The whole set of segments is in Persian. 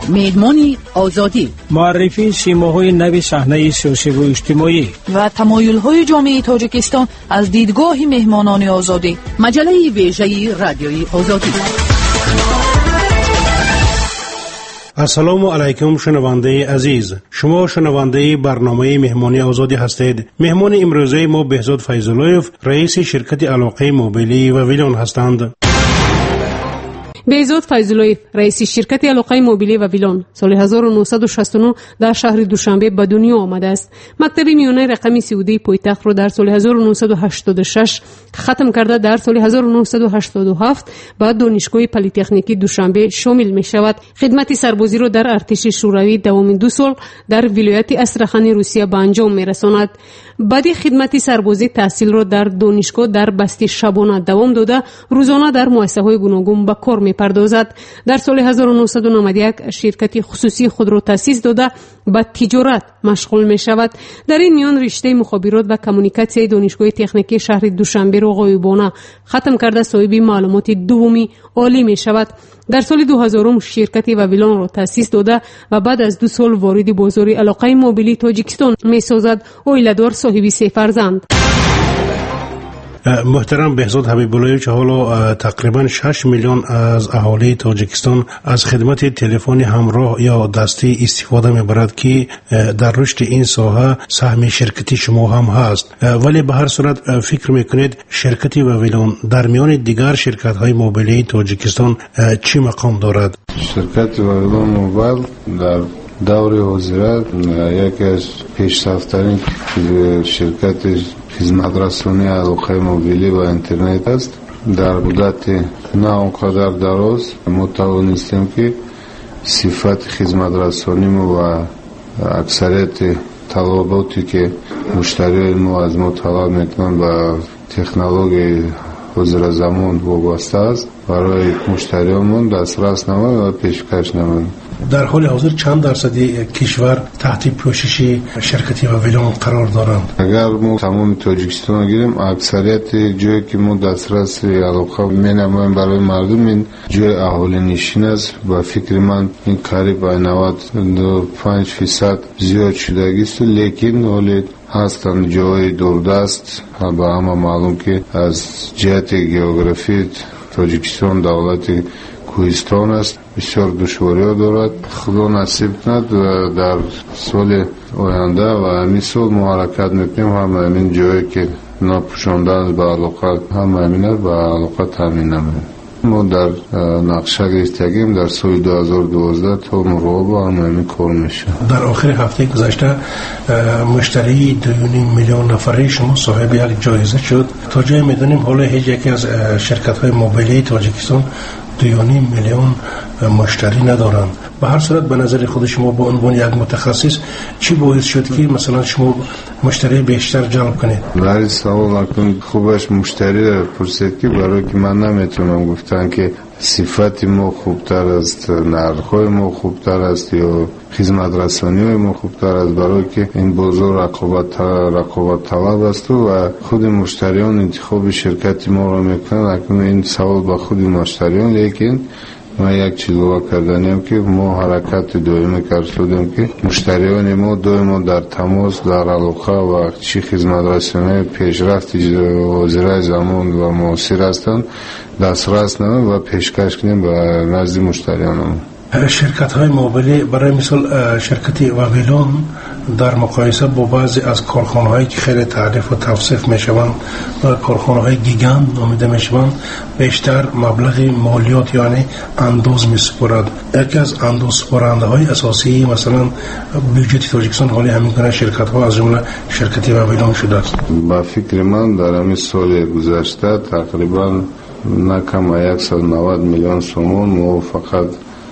مهمانی آزادی، معرفی سیماهای نو صحنه سیاسی و اجتماعی و تمایل‌های جامعه تاجیکستان از دیدگاه مهمانان آزادی. مجله ویژه رادیوی آزادی. السلام علیکم شنونده عزیز، شما شنونده برنامه مهمانی آزادی هستید. مهمان امروزه ما بهزاد فیض‌الله‌یف، رئیس شرکت علاقه موبیلی و ویلون هستند. بهزاد فیض‌الله‌یف، رئیس شرکت علاقه موبیلی و ویلون، سال 1969 در شهر دوشنبه به دنیا آمده است. مکتب میانه رقمی 13 پایتخت را در سال 1986 ختم کرده در سال 1987 بعد دانشگاه پلی‌تکنیکی دوشنبه شامل می شود. خدمت سربازی را در ارتش شوروی دوام 2 سال در ولایت استراخان روسیه به انجام می رساند. بعد خدمت سربازی تحصیل را در دانشگاه در بسته شبانه دوام داده، روزانه در مؤسسه‌های گوناگون به کار می‌پردازد. در سال 1991 شرکت خصوصی خود را تأسیس داده به تجارت مشغول می شود. در این میان رشته مخابرات و کمونیکاسیون دانشگاه تکنیکی شهر دوشنبه را غایبانه ختم کرده صاحب معلومات دومی عالی می شود. در سال 2000 شرکت ویلون را تأسیس داده و بعد از 2 سال وارد بازار علاقه موبیلی تاجیکستان می سازد. اویله‌دار صاحب 3 فرزند. محترم بهزاد حبیب‌الله‌یف، حالا تقریبا 6 میلیون از اهالی تاجیکستان از خدمت تلفن همراه یا دستی استفاده می‌برند که در رشد این ساحه سهم شرکتی شما هم هست، ولی به هر صورت فکر می‌کنید شرکت ویلون در میان دیگر شرکت‌های موبیلی تاجیکستان چه مقام دارد؟ شرکت ویلون موبایل در دور وزارت یکی از پیشرفت‌ترین شرکت خدمت رسانی علاقه موبیلی و اینترنت است. در مدت نه آنقدر دراز ما توانستیم که صفت خدمت رسانی ما و اکثریت طلباتی که مشتریان ما از ما طلب میکنند و تکنولوژی حاضر زمان وابسته است برای مشتریانمون دسترس نمود و پیشکش نمود. در حال حاضر چند درصدی کشور تحت پوشش شرکت ویلون قرار دارند؟ اگر ما تمام تاجیکستان گیریم، اکثریت جایی که ما دسترس علاقه مینماییم برای مردم این جای اهالی نشین است و فکر من این قریب 95% زیاد شدگی است، لیکن ولی هستند جای دوردست و همه معلوم که از جهت گئوگرافی تاجیکستان دولت کوهستان است، بسیار دشواری‌ها دارد. خدا نصیب کند و در سال آینده و همین سال ما حرکت میکنیم هم همین جایی که ناپوشانده به علاقه هم همین است و علاقه تامین نمیم. ما در نقشه گرفتگیم در سال 2012 تا مراقب هم همین کار میشه. در آخر هفته گذشته مشتری 2.5 میلیون نفره شما صاحب یک جایزه شد. تا جایی میدونیم حالا هیچ یکی از شرکت‌های موبیلی تاجیکستان 2.5 میلیون مشتری ندارند. به هر صورت به نظر خود شما به عنوان یک متخصص چی باعث شد که مثلا شما مشتری بیشتر جلب کنید؟ در این سوال نکن خوبش مشتری پرسید که برای که من نمیتونم گفتن که صفت ما خوبتر است، نرخ‌های ما خوبتر است یا خدمت رسانی ما خوبتر است، برای که این بازار رقابت طلب است و خود مشتریان انتخاب شرکت ما را میکنند. اکنون این سوال به خود مشتریان، لیکن ما یک چیزو کردنیم که ما حرکت دائمی کردیم که مشتریان ما دائما در تماس در علاقه و چی خدمت رسانی پیشرفت حاضر زمان و معاصر هستند دسترس نمیم و پیشکش کنیم به نزد مشتریانمون. شرکت‌های موبیلی برای مثال شرکت ویلون در مقایسه با بعضی از کارخانه‌هایی که خیلی تعریف و توصیف می‌شوند و کارخانه‌های گیگان نامیده می‌شوند بیشتر مبلغ مالیات یعنی اندوز می‌سپارد. یکی از اندوزسپارنده‌های اساسی مثلا بودجه تاجیکستان حالی همین گونه شرکت‌ها از جمله شرکت ویلون شده است. با فکر من در همین سال گذشته تقریبا نه کم 190 میلیون سوم ما فقط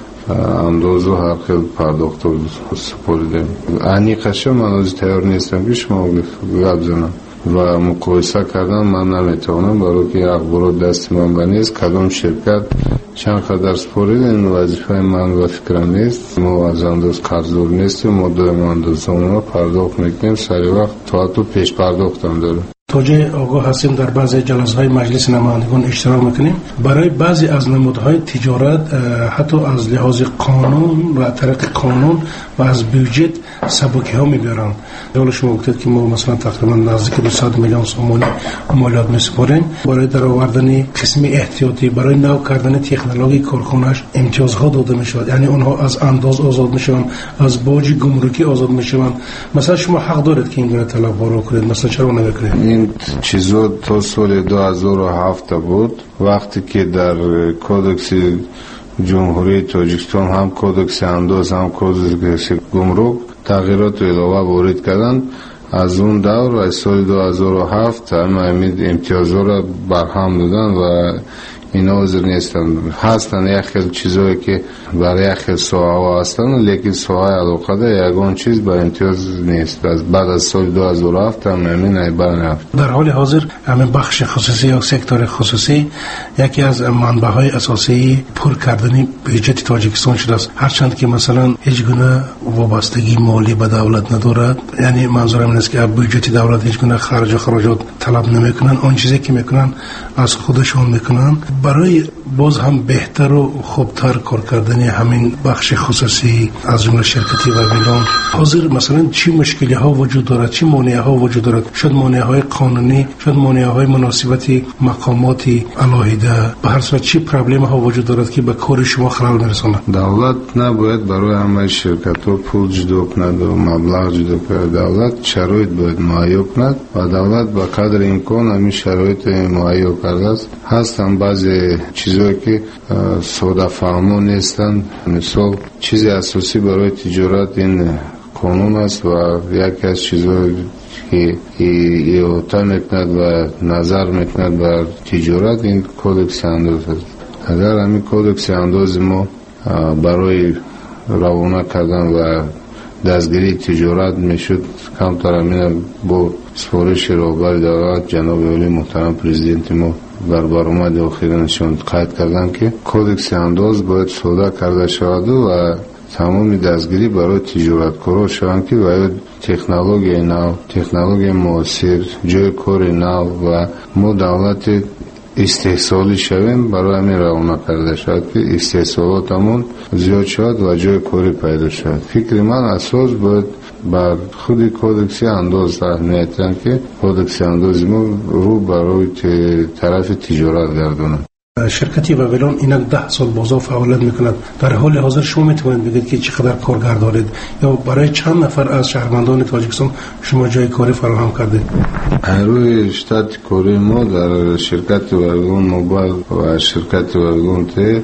انداز و هر خیلی پرداخت رو سپردیم. انیقشه من از تیار نیستم که شما گپ زنم و مقایسه کردن من نمیتونم برای که اخبارات دست من نیست کدام شرکت چند قدر سپرید. این وظیفه من و فکرم نیست. ما از انداز قرضدار نیستیم، ما دائما اندازمون رو پرداخت میکنیم سری وقت تا پیش پرداخت هم داره. توجه آگاه هستیم در بعضی جلسه‌های مجلس نمایندگان اشتراک میکنیم. برای بعضی از نمودهای تجارت حتی از لحاظ قانون و طریق قانون و از بودجه سبکی ها میبرن. حالا شما گفتید که ما مثلا تقریبا نزدیک 200 میلیون سومانی مالیات میسپاریم برای درآوردن قسم احتیاطی، برای نو کردن تکنولوژی کارخانه‌اش امتیازها داده میشود. یعنی اونها از انداز آزاد میشوند، از باج گمرکی آزاد میشوند. مثلا شما حق دارید که این گونه طلب‌ها رو کنید، مثلا چرا نمیکنید؟ این چیزا تا سال 2007 بود، وقتی که در کودکس جمهوری تاجیکستان هم کودکس انداز هم کودکس گمرک تغییرات علاوه وارد کردند. از اون دور از سال 2007 همین امتیازها را برهم دادن و اینا حاضر نیستن. هستن یک خیلی چیزایی که برای یک خیلی ساعه هستن، لیکن ساعه علاقه ده یکان چیز با امتیاز نیست. بعد از سال 2007 همین ایبر نفت. در حال حاضر همین بخش خصوصی یا سکتور خصوصی یکی از منبع‌های اساسی پر کردن بودجه تاجیکستان شده است. هرچند که مثلا هیچ گونه وابستگی مالی به دولت ندارد، یعنی منظورم این است که بودجه دولت هیچ گونه خرج و خراجات طلب نمیکنن. آن چیزی که میکنن از خودشون میکنن. برای باز هم بهتر و خوبتر کار کردن همین بخش خصوصی از جمله شرکتی و ویلان حاضر مثلا چی مشکلی ها وجود دارد، چی مانع ها وجود دارد؟ شاید مانع های قانونی، شاید مانع های مناسبتی مقاماتی علاهیده، به هر صورت چی پرابلم ها وجود دارد که به کار شما خلل میرسونه؟ دولت نباید برای همه شرکت ها پول جدا کند و مبلغ جدا کند. دولت شرایط باید مهیا کند و دولت با قدر امکان همین شرایط مهیا کرده است. هستن بعضی چیزایی که ساده فهمو نیستن. مثال چیز اساسی برای تجارت این قانون است و یکی از چیزایی که ایوتا میکند و نظر میکند بر تجارت این کودکس انداز است. اگر همین کودکس انداز ما برای روانه کردن و دستگیری تجارت میشد، کمتر همین با سفارش رهبر دولت جناب عالی محترم پرزیدنت ما بر برآمد اخیرانشون قید کردن که کودکس انداز باید ساده کرده شود و تمام دستگیری برای تجارتکارا شوند که باید تکنولوژی نو، تکنولوژی معاصر، جای کار نو و ما دولت استحصالی شویم برای همین روانه کرده شد که استحصالاتمون زیاد شد و جای کاری پیدا شد. فکر من اساس باید بر خود کودکس انداز اهمیتن که کودکس انداز ما رو برای طرف تجارت گردونه. شرکتی و ویلان اینک 10 سال بازار فعالیت میکند. در حال حاضر شما میتونید بگید که چقدر کارگر دارید یا برای چند نفر از شهروندان تاجیکستان شما جای کاری فراهم کردید؟ روی شتات کاری ما در شرکت ویلان موبایل و شرکت ویلان ته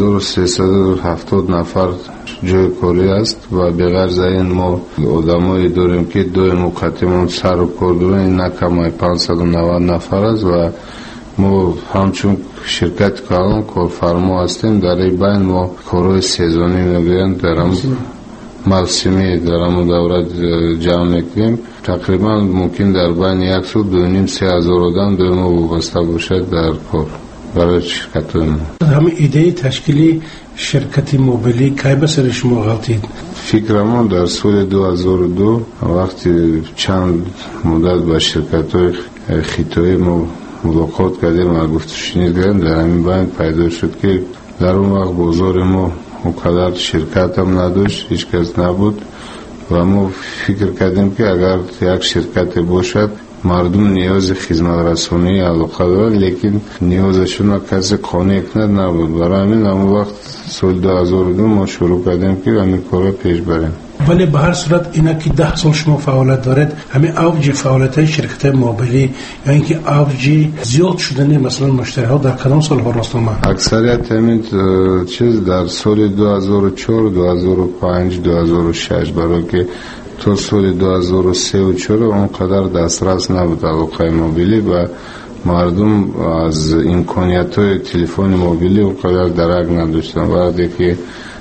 1370 نفر جای کاری است و بغیر از این ما آدمایی داریم که دو مقدمان سر و کار دارن، این کمای 590 نفر است و ما همچون شرکت کارفرما هستیم. در این بین ما کارهای سیزونی میگویند در موسمی در همون دورت جمع میکنیم. تقریبا ممکن در بین 1 سال 2.5-3 هزار آدم به ما وابسته باشد در کار برای شرکت ما. همین ایده تشکیلی شرکت موبیلی کی به سر شما غلطید؟ فکرم در سال 2002 وقتی چند مدت با شرکت‌های خیتایی ما ملاقات کردیم و گفتشنید کردیم، در همین بین پیدا شد که در اون وقت بازار ما اونقدر شرکت هم نداشت، هیچ کس نبود و ما فکر کردیم که اگر یک شرکت باشد مردم نیاز خدمت رسانی علاقه دارن، لیکن نیازشون کسی قانع کند نبود. برای همین همون وقت سال 2002 ما شروع کردیم که همین کارا پیش بریم. ولی به هر صورت اینا که 10 سال شما فعالیت دارید، همین اوج فعالیت شرکت موبیلی یا اینکه اوج زیاد شدن مثلا مشتری ها در کدام سال ها راست آمد؟ اکثریت همین چیز در سال 2004 2005 2006 برای که تا سال 2003 و 2004 اونقدر دسترس نبود علاقه موبیلی و مردم از امکانیت های تلفن موبیلی اونقدر درک نداشتن. وقتی که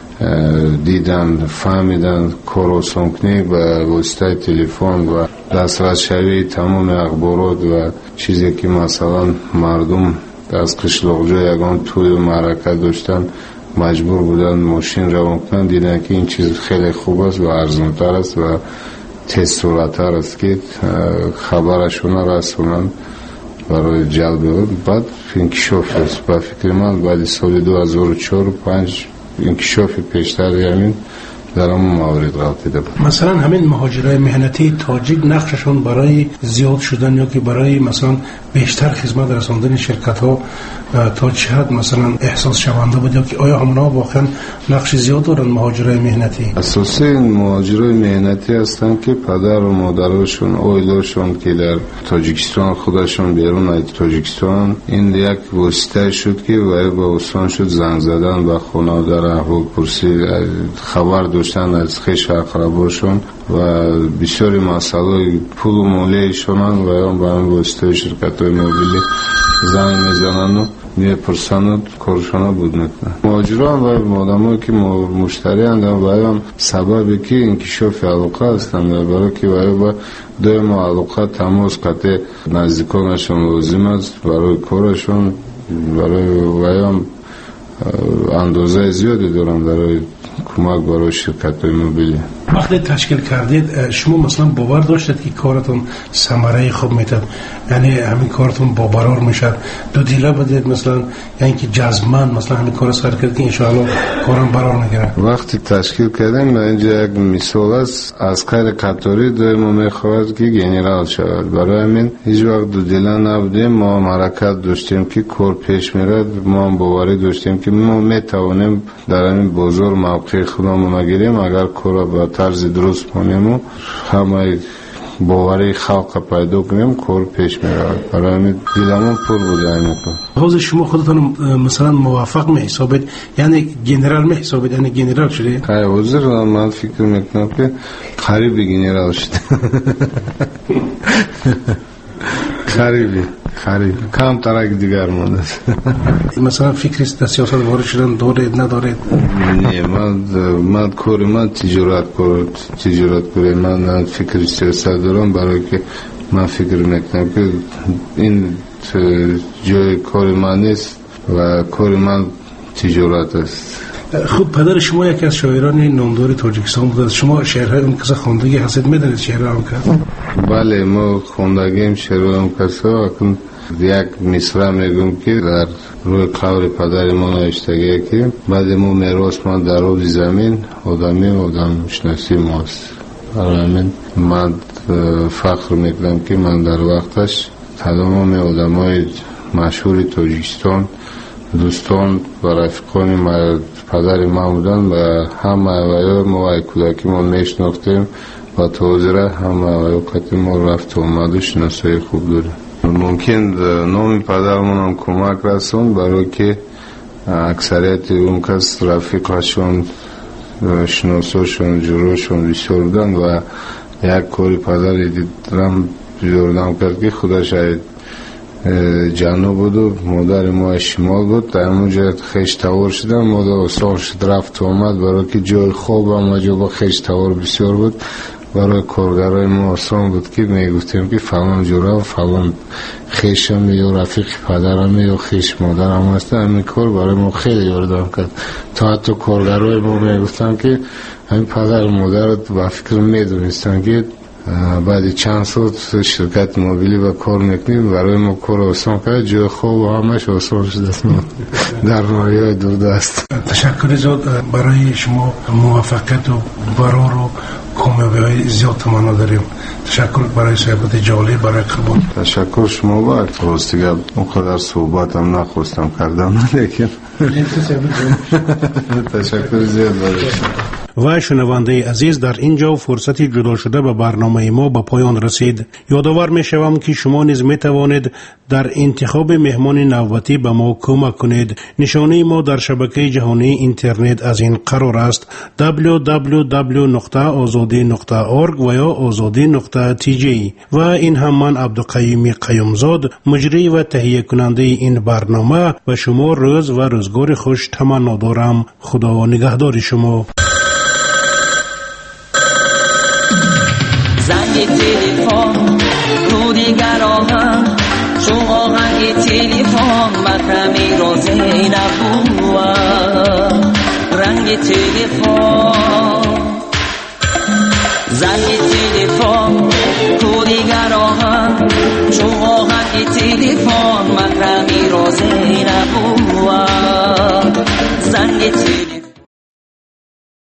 دیدن فهمیدن کار آسان کنی به واسطه تلفن و دسترس شوی تمام اخبارات و چیزی که مثلا مردم از قشلاق جای یگان توی معرکه داشتن مجبور بودن ماشین روان کنن، دیدن که این چیز خیلی خوب است و ارزان‌تر است و تیز سرعت‌تر است که خبرشون رسونن برای جلب بعد انکشاف است. با فکر من بعد سال 2004-5 انکشاف پیشتر همین در همون موارد قرار دیده. مثلا همین مهاجرای مهنتی تاجیک نقششون برای زیاد شدن یا که برای مثلا بیشتر خدمت رساندن شرکت ها تا چه حد مثلا احساس شونده بود، یا که آیا همونا واقعا نقش زیاد دارن مهاجرای مهنتی؟ اساسا این مهاجرای مهنتی هستن که پدر و مادرشون اویلاشون که در تاجیکستان خودشون بیرون از تاجیکستان، این یک واسطه شد که با آسان شد زنگ زدن به خانواده در احوال پرسی خبر داشتن از خویش اقرباشون و بسیاری مسائل پول و مالیشون و هم به این واسطه شرکت های موبیلی زنگ میزنن و میپرسن کارشان بود میکنن. مهاجران و آدمایی که مشتری هستند و هم سببی که انکشاف علاقه هستند و برای که با دویم علاقه تماس قطع نزدیکانشون لازم است برای کارشون، برای هم اندازه زیادی دارن برای کمک برای شرکت های موبیلی. وقتی تشکیل کردید شما مثلا باور داشتید که کارتون ثمره خوب میتد، یعنی همین کارتون باورار میشد، دو دیله بدید مثلا، یعنی که جذبمند مثلا همین کار سر کرد که انشاءالله کارم برار نگیره؟ وقتی تشکیل کردیم اینجا یک مثال است، عسکر قطاری دویم میخواهد که گنرال شود، برای همین هیچ وقت دو دیله نبودیم، ما حرکت داشتیم که کار پیش میرد، ما باوری داشتیم که ما میتوانیم در همین بازار موقع خودمون نگیریم اگر کار با طرز درست کنیم و همه باوری خلق پیدا کنیم کار پیش میرود. برای همین دیلمون پر بوده این کار. حاضر شما خودتون مثلا موفق میحسابید، یعنی گنرال میحسابید، یعنی گنرال شدید؟ حاضر من فکر میکنم که قریب گنرال شد. قریبی کم ترک دیگر مونده. مثلا فکر سیاست وارد شدن دارید ندارید؟ نه، من کاری من تجارت کاری من فکر سیاست دارم، برای که من فکر میکنم که این جای کاری من نیست و کاری من تجارت است. خب پدر شما یکی از شاعران نامدار تاجیکستان بود، شما شعرهای اون کسا خوندگی هستید، میدونید شعرهای اون کسا؟ بله ما خوندگیم شعرهای اون کسا. اکنون یک مصرع میگم که در روی قبر پدر ما نوشتگی که بعد ما میراث ما در روی زمین آدم شناسی ماست. برای همین من فخر میکنم که من در وقتش تمام آدمای مشهور تاجیکستان، دوستان و رفیقان پدر ما بودن و همه ما کودکی ما میشناختیم و توزیره همه اوقات ما رفت آمد و شناسایی خوب داریم. ممکن نام پدرمون هم کمک رسون برای که اکثریت اون کس رفیقشون شناساشون جروشون بسیار بودن و یک کاری پدر دیدرم بیاردم کرد که خودش جنوب بود و مادر ما شمال بود، در اونجا خیش تور شدن، مادر آسان شد رفت و آمد برای که جای خوب هم جا با خیش تور بسیار بود. برای کارگرای ما آسان بود که میگفتیم که فلان جورا و فلان خیشم یا رفیق پدرم یا خیش مادرم هست، همین کار برای ما خیلی یاردم کرد. تا حتی کارگرای ما میگفتن که همین پدر مادر رو با فکر میدونستن که بعد چند سال شرکت موبیلی و کار میکنیم، برای ما کار آسان کرد، جای خوب همش آسان شده در ماریای دوردست. تشکر زیاد برای شما، موفقیت و برار و کامیابی های زیاد تمنا داریم. تشکر برای صحبت جالب، برای قبول. تشکر شما با راستیگه اونقدر صحبت هم نخواستم کردم لیکن تشکر زیاد برای شما. و شنونده عزیز، در اینجا فرصتی جدا شده به برنامه ما به پایان رسید. یادآور می شوم که شما نیز می توانید در انتخاب مهمان نوبتی به ما کمک کنید. نشانه ما در شبکه جهانی اینترنت از این قرار است: www.azadi.org و یا azadi.tj. و این هم من عبدالقیوم قیومزاد، مجری و تهیه کننده این برنامه، و شما روز و روزگار خوش تمنا دارم. خدا نگهدار شما. زنگ تلفن رو دیگر آهن چون آهنگ تلفن مکرمی روزه نبود. رنگ تلفن زنگ تلفن زنگ تلفن